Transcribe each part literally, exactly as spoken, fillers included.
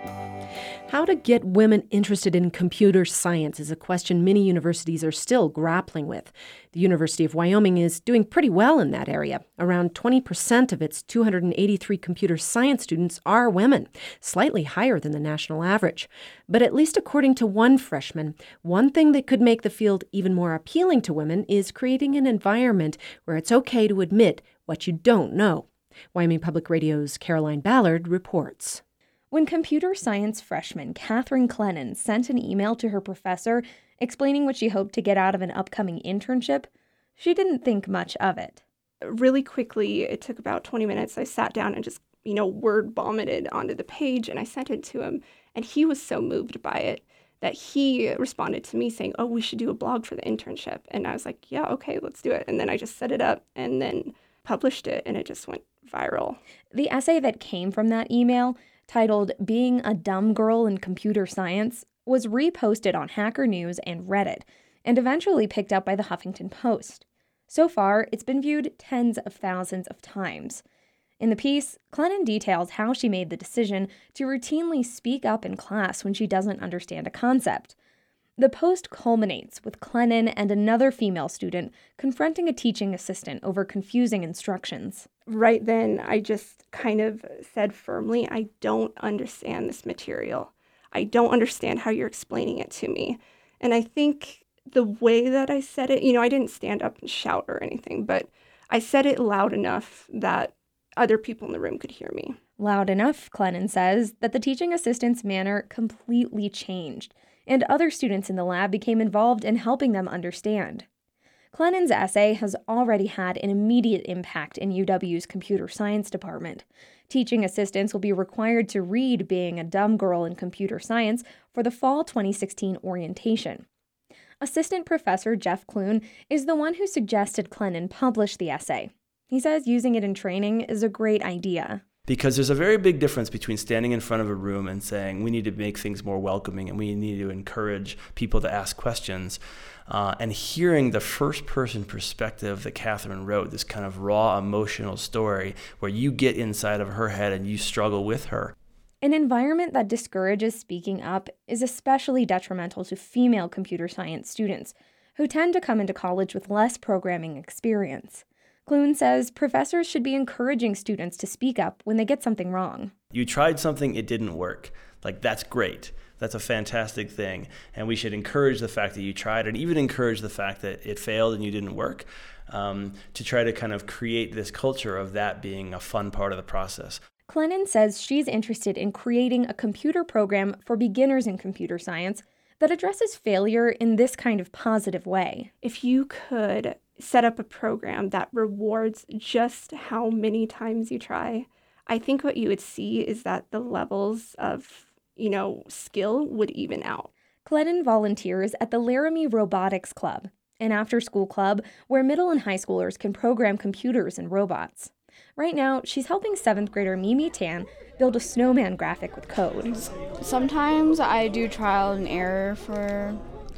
How to get women interested in computer science is a question many universities are still grappling with. The University of Wyoming is doing pretty well in that area. Around twenty percent of its two hundred eighty-three computer science students are women, slightly higher than the national average. But at least according to one freshman, one thing that could make the field even more appealing to women is creating an environment where it's okay to admit what you don't know. Wyoming Public Radio's Caroline Ballard reports. When computer science freshman Catherine Clennon sent an email to her professor explaining what she hoped to get out of an upcoming internship, she didn't think much of it. Really quickly, it took about twenty minutes. I sat down and just, you know, word vomited onto the page, and I sent it to him. And he was so moved by it that he responded to me saying, oh, we should do a blog for the internship. And I was like, yeah, okay, let's do it. And then I just set it up and then published it, and it just went viral. The essay that came from that email, titled Being a Dumb Girl in Computer Science, was reposted on Hacker News and Reddit, and eventually picked up by the Huffington Post. So far, it's been viewed tens of thousands of times. In the piece, Clennon details how she made the decision to routinely speak up in class when she doesn't understand a concept. The post culminates with Clennon and another female student confronting a teaching assistant over confusing instructions. Right then, I just kind of said firmly, I don't understand this material. I don't understand how you're explaining it to me. And I think the way that I said it, you know, I didn't stand up and shout or anything, but I said it loud enough that other people in the room could hear me. Loud enough, Clennon says, that the teaching assistant's manner completely changed, and other students in the lab became involved in helping them understand. Clennon's essay has already had an immediate impact in U W's computer science department. Teaching assistants will be required to read Being a Dumb Girl in Computer Science for the fall twenty sixteen orientation. Assistant Professor Jeff Clune is the one who suggested Clennon publish the essay. He says using it in training is a great idea. Because there's a very big difference between standing in front of a room and saying we need to make things more welcoming and we need to encourage people to ask questions, uh, and hearing the first-person perspective that Catherine wrote, this kind of raw emotional story where you get inside of her head and you struggle with her. An environment that discourages speaking up is especially detrimental to female computer science students, who tend to come into college with less programming experience. Clune says professors should be encouraging students to speak up when they get something wrong. You tried something, it didn't work. Like, that's great. That's a fantastic thing. And we should encourage the fact that you tried, and even encourage the fact that it failed and you didn't work, um, to try to kind of create this culture of that being a fun part of the process. Clennon says she's interested in creating a computer program for beginners in computer science that addresses failure in this kind of positive way. If you could set up a program that rewards just how many times you try, I think what you would see is that the levels of, you know, skill would even out. Clennon volunteers at the Laramie Robotics Club, an after-school club where middle and high schoolers can program computers and robots. Right now, she's helping seventh grader Mimi Tan build a snowman graphic with code. Sometimes I do trial and error for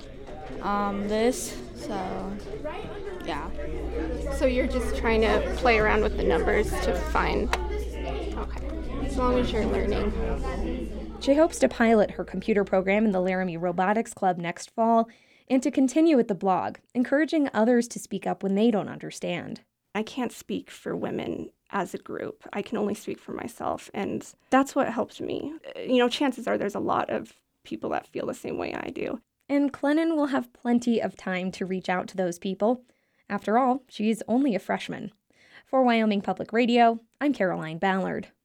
um, this, so yeah. So you're just trying to play around with the numbers to find, okay, as long as you're learning. She hopes to pilot her computer program in the Laramie Robotics Club next fall and to continue with the blog, encouraging others to speak up when they don't understand. I can't speak for women as a group. I can only speak for myself, and that's what helped me. You know, chances are there's a lot of people that feel the same way I do. And Clennon will have plenty of time to reach out to those people. After all, she's only a freshman. For Wyoming Public Radio, I'm Caroline Ballard.